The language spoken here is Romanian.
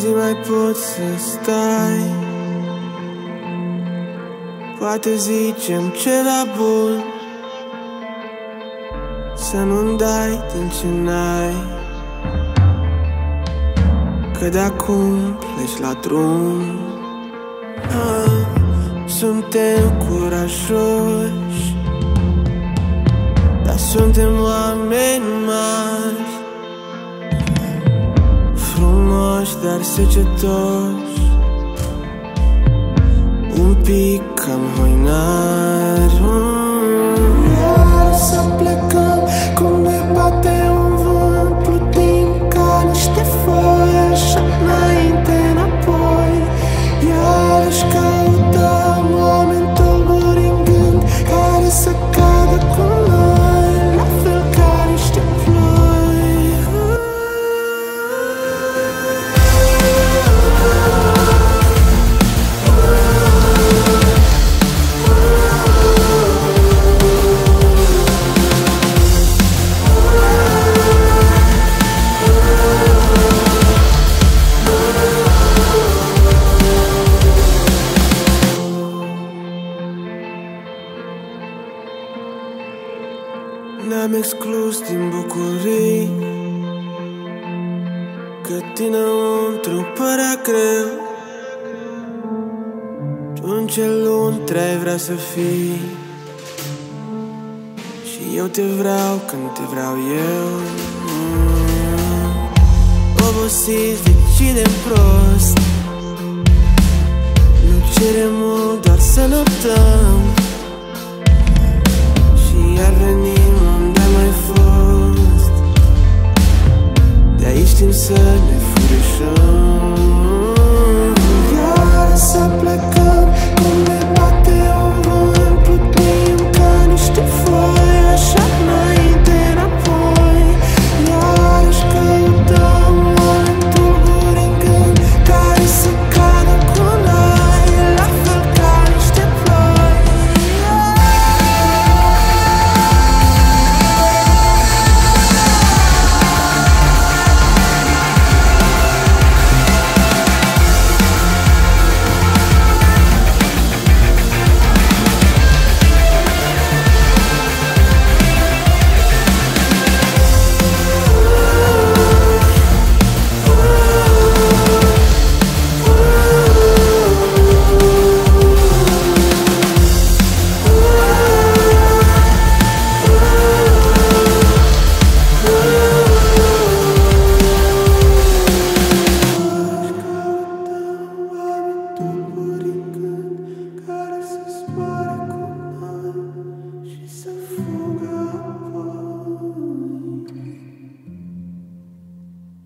zi mai poți să stai. Poate zicem ceva bun, să nu-mi dai din ce n-ai. Că de-acum pleci la drum. Suntem curajoși, dar suntem oameni mari, frumoși, dar secetoși, un pic cam hoinari. Iar să plecăm, cum ne bate un vânt, plutim ca niște foi, așa înainte, înapoi. Iarăși căutăm oameni tulburi în gând, care să cadă cu noi, la fel ca niște ploi. Ne-am exclus din bucurii, că dinăuntru părea greu. Tu în ce luntre ai vrea să fii, și eu te vreau când te vreau eu. Obosiți decidem prost, nu cerem mult, doar să notăm. Și iar venim unde am mai fost, de aici știm să ne furișăm.